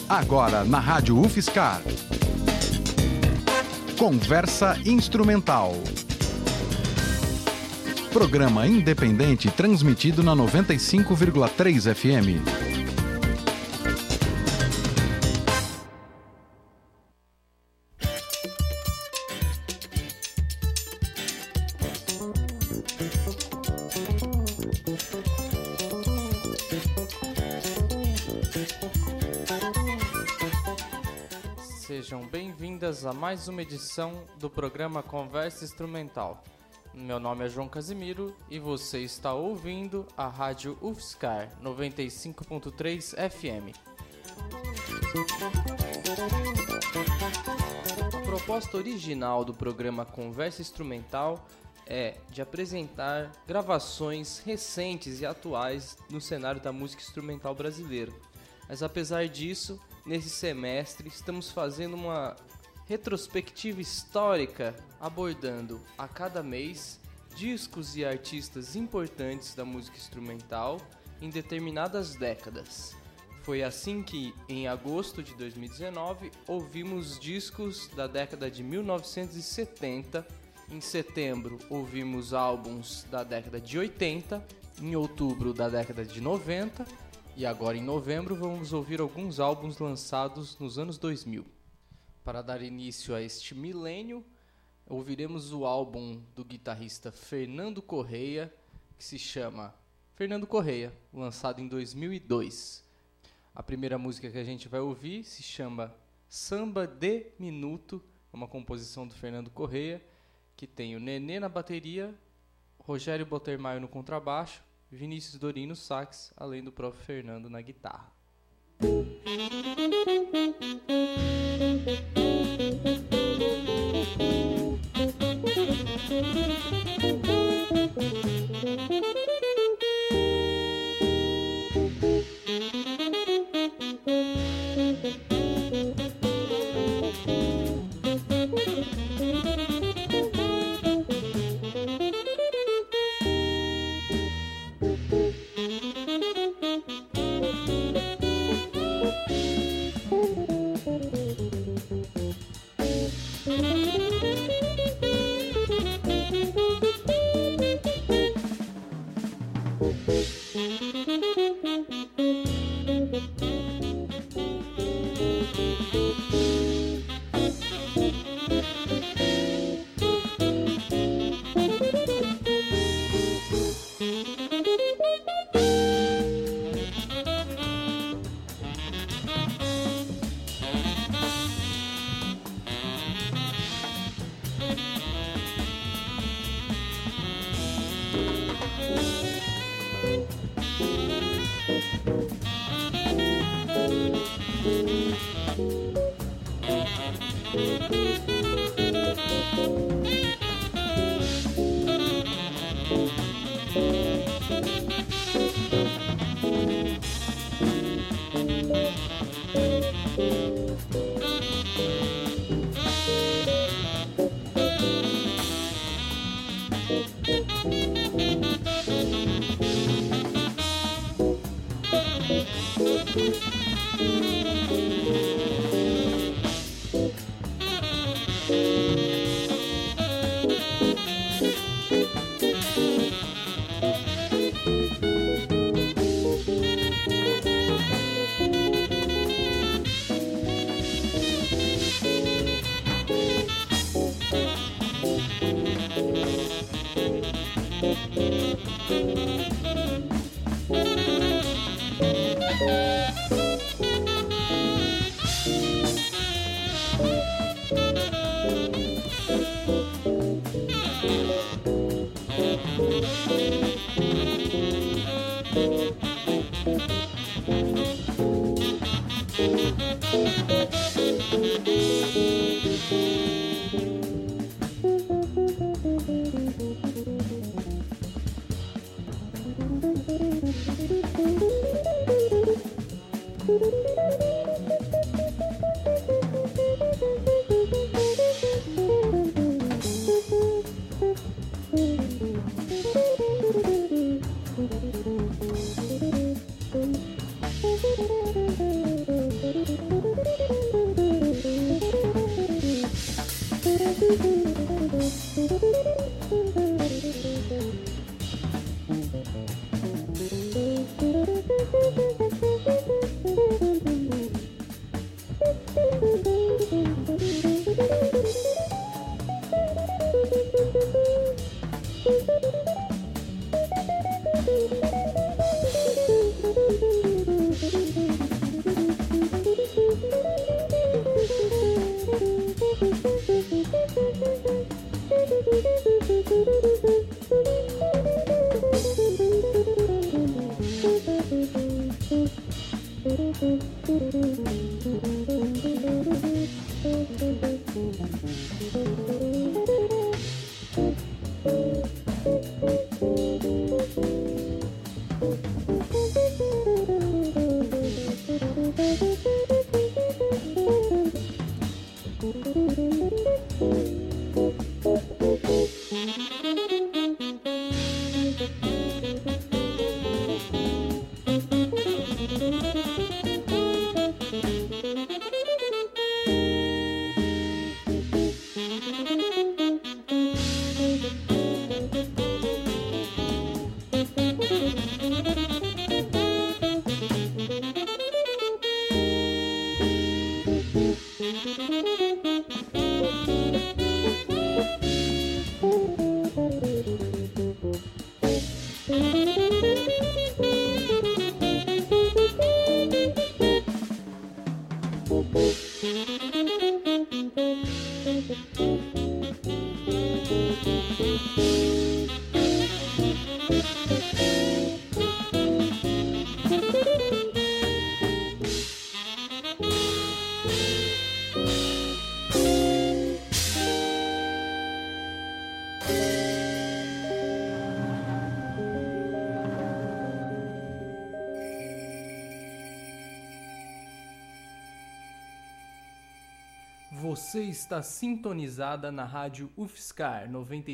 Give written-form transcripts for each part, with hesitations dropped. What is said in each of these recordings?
Agora na Rádio UFSCar. Conversa Instrumental. Programa independente transmitido na 95,3 FM. Sejam bem-vindas a mais uma edição do programa Conversa Instrumental. Meu nome é João Casimiro e você está ouvindo a Rádio UFSCar 95.3 FM. A proposta original do programa Conversa Instrumental é de apresentar gravações recentes e atuais no cenário da música instrumental brasileira. Mas apesar disso, nesse semestre estamos fazendo uma retrospectiva histórica abordando a cada mês discos e artistas importantes da música instrumental em determinadas décadas. Foi assim que, em agosto de 2019, ouvimos discos da década de 1970. Em setembro, ouvimos álbuns da década de 80. Em outubro, da década de 90. E agora, em novembro, vamos ouvir alguns álbuns lançados nos anos 2000. Para dar início a este milênio, ouviremos o álbum do guitarrista Fernando Correia, que se chama Fernando Correia, lançado em 2002. A primeira música que a gente vai ouvir se chama Samba de Minuto, uma composição do Fernando Correia, que tem o Nenê na bateria, Rogério Botermaio no contrabaixo, Vinícius Dorino no sax, além do próprio Fernando na guitarra. Você está sintonizada na rádio UFSCar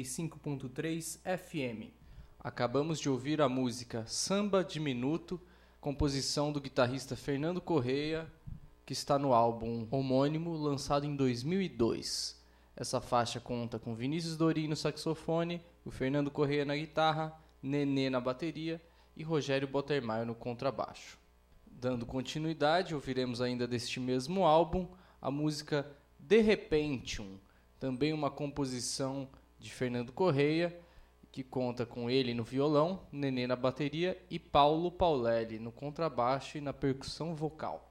95.3 FM. Acabamos de ouvir a música Samba de Minuto, composição do guitarrista Fernando Correia, que está no álbum homônimo, lançado em 2002. Essa faixa conta com Vinícius Dorim no saxofone, o Fernando Correia na guitarra, Nenê na bateria e Rogério Bottermeier no contrabaixo. Dando continuidade, ouviremos ainda deste mesmo álbum a música De Repentium, também uma composição de Fernando Correia, que conta com ele no violão, Nenê na bateria e Paulo Paulelli no contrabaixo e na percussão vocal.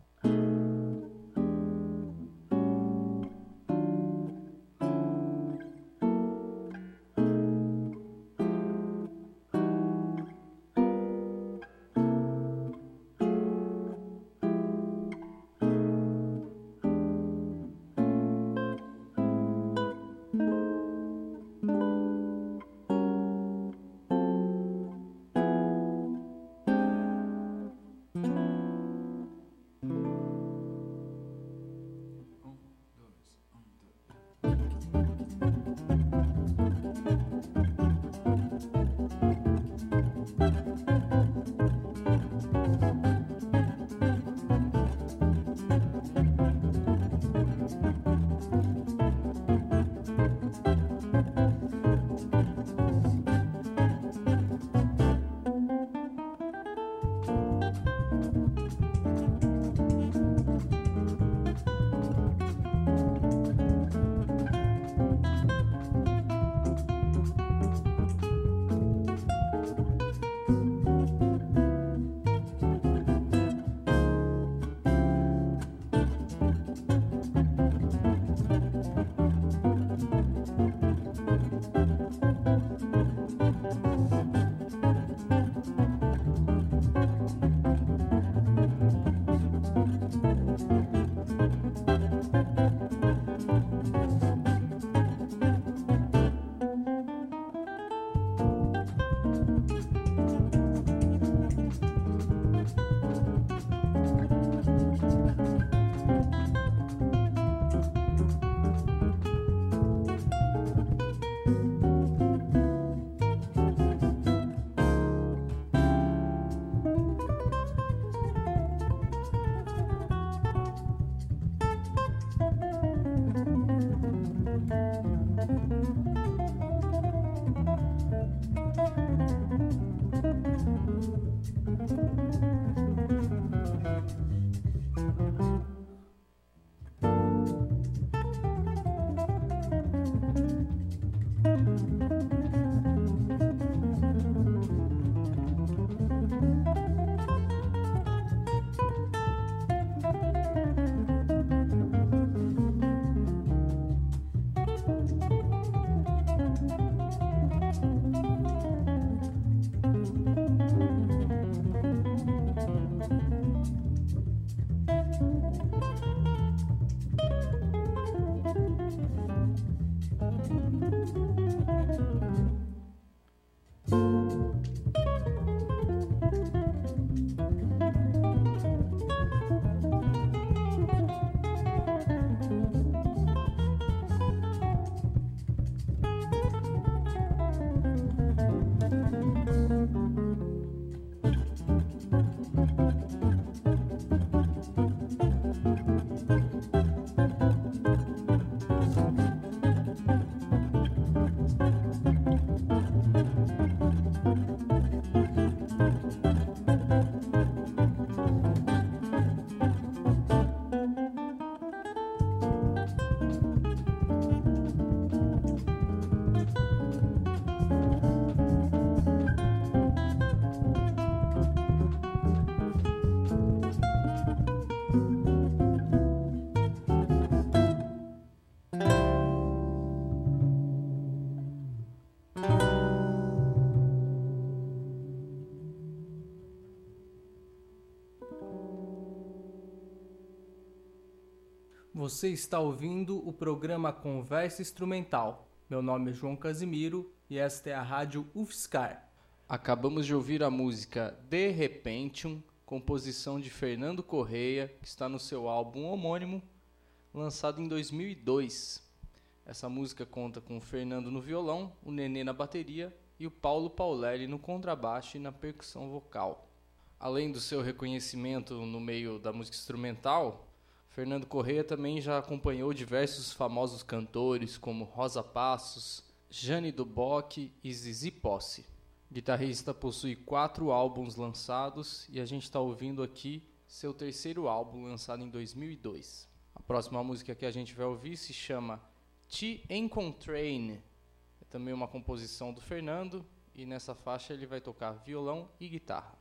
Você está ouvindo o programa Conversa Instrumental. Meu nome é João Casimiro e esta é a Rádio UFSCar. Acabamos de ouvir a música De Repentium, composição de Fernando Correia, que está no seu álbum homônimo, lançado em 2002. Essa música conta com o Fernando no violão, o Nenê na bateria e o Paulo Paulelli no contrabaixo e na percussão vocal. Além do seu reconhecimento no meio da música instrumental, Fernando Correia também já acompanhou diversos famosos cantores como Rosa Passos, Jane do Bock e Zizi Posse. O guitarrista possui 4 álbuns lançados e a gente está ouvindo aqui seu terceiro álbum lançado em 2002. A próxima música que a gente vai ouvir se chama Te Encontrei. É também uma composição do Fernando e nessa faixa ele vai tocar violão e guitarra.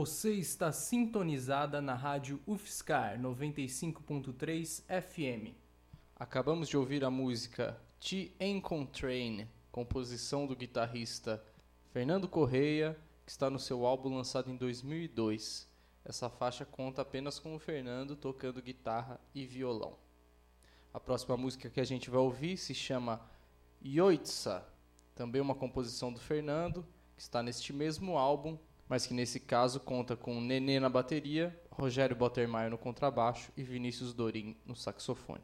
Você está sintonizada na rádio UFSCar 95.3 FM. Acabamos de ouvir a música Te Encontrei, composição do guitarrista Fernando Correia, que está no seu álbum lançado em 2002. Essa faixa conta apenas com o Fernando tocando guitarra e violão. A próxima música que a gente vai ouvir se chama Yoitsa, também uma composição do Fernando, que está neste mesmo álbum, mas que nesse caso conta com Nenê na bateria, Rogério Bottermeier no contrabaixo e Vinícius Dorim no saxofone.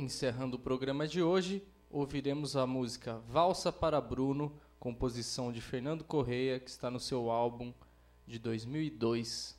Encerrando o programa de hoje, ouviremos a música Valsa para Bruno, composição de Fernando Correia, que está no seu álbum de 2002.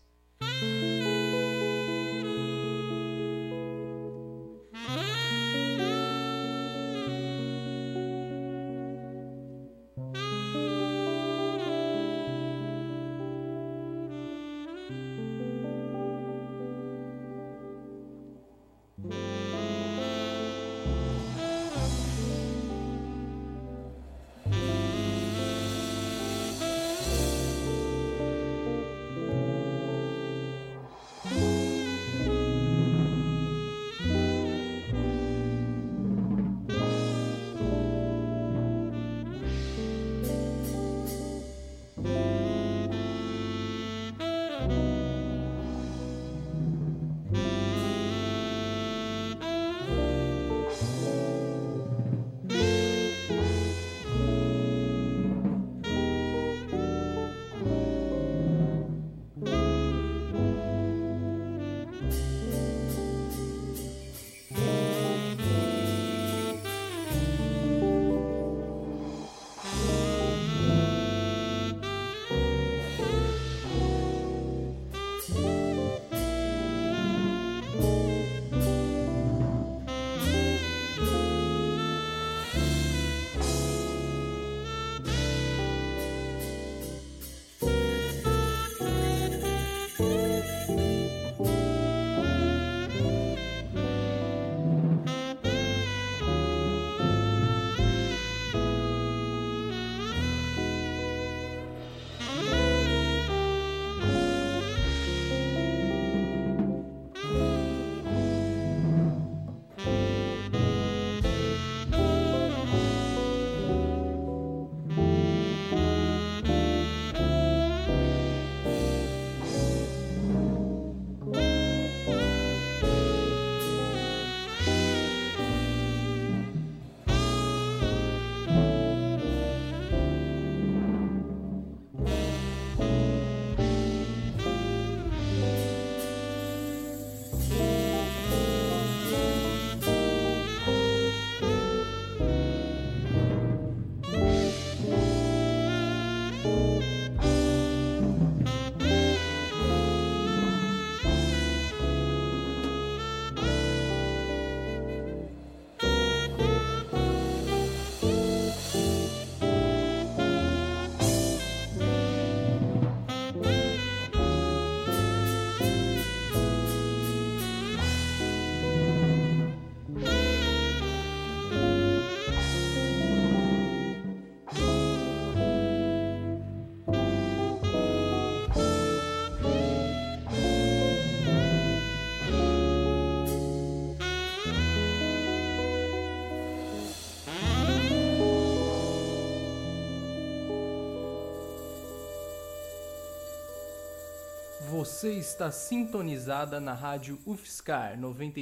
Você está sintonizada na rádio UFSCar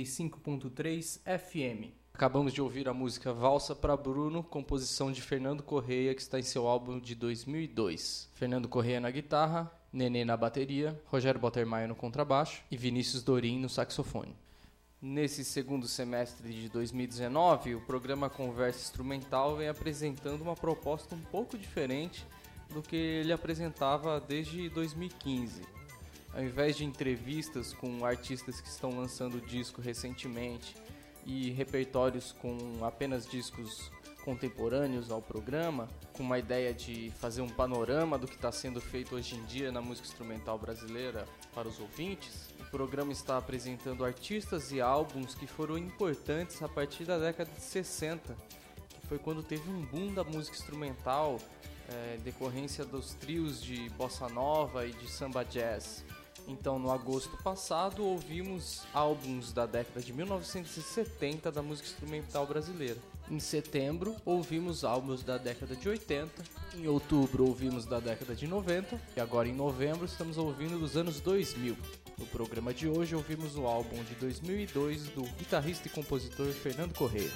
95.3 FM. Acabamos de ouvir a música Valsa para Bruno, composição de Fernando Correia, que está em seu álbum de 2002. Fernando Correia na guitarra, Nenê na bateria, Rogério Bottermayer no contrabaixo e Vinícius Dorim no saxofone. Nesse segundo semestre de 2019, o programa Conversa Instrumental vem apresentando uma proposta um pouco diferente do que ele apresentava desde 2015. Ao invés de entrevistas com artistas que estão lançando disco recentemente e repertórios com apenas discos contemporâneos ao programa, com uma ideia de fazer um panorama do que está sendo feito hoje em dia na música instrumental brasileira para os ouvintes, o programa está apresentando artistas e álbuns que foram importantes a partir da década de 60, que foi quando teve um boom da música instrumental, decorrência dos trios de bossa nova e de samba jazz. Então, no agosto passado, ouvimos álbuns da década de 1970 da música instrumental brasileira. Em setembro, ouvimos álbuns da década de 80. Em outubro, ouvimos da década de 90. E agora, em novembro, estamos ouvindo dos anos 2000. No programa de hoje, ouvimos o álbum de 2002 do guitarrista e compositor Fernando Correia.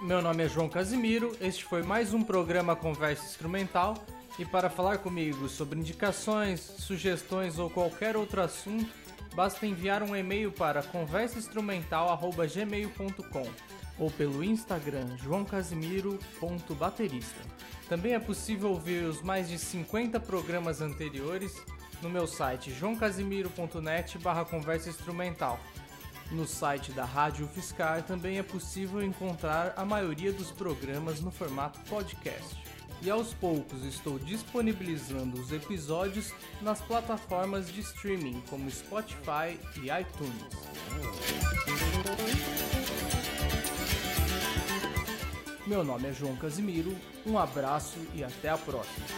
meu nome é João Casimiro, este foi mais um programa Conversa Instrumental e para falar comigo sobre indicações, sugestões ou qualquer outro assunto, basta enviar um e-mail para conversainstrumental@gmail.com ou pelo Instagram joaocasimiro.baterista. Também é possível ouvir os mais de 50 programas anteriores no meu site joaocasimiro.net/conversa instrumental. No site da Rádio UFSCar também é possível encontrar a maioria dos programas no formato podcast. E aos poucos estou disponibilizando os episódios nas plataformas de streaming como Spotify e iTunes. Meu nome é João Casimiro, um abraço e até a próxima.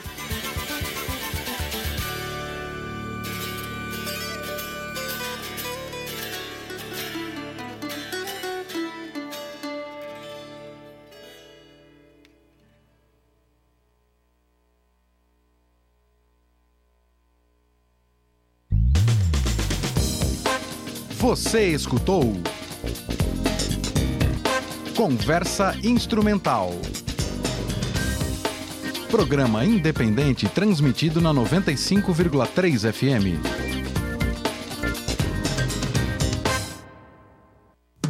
Você escutou Conversa Instrumental. Programa independente transmitido na 95,3 FM.